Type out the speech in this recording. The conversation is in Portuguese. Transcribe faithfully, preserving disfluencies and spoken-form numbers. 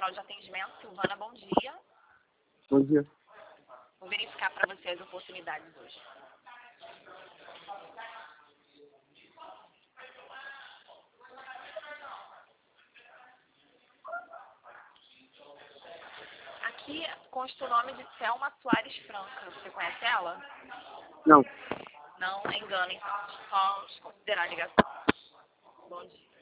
central de atendimento. Silvana, bom dia. Bom dia. Vou verificar para você as oportunidades hoje. Aqui consta o nome de Thelma Soares Franca. Você conhece ela? Não. Não, é engano, então. Só considerar a ligação. Bom dia.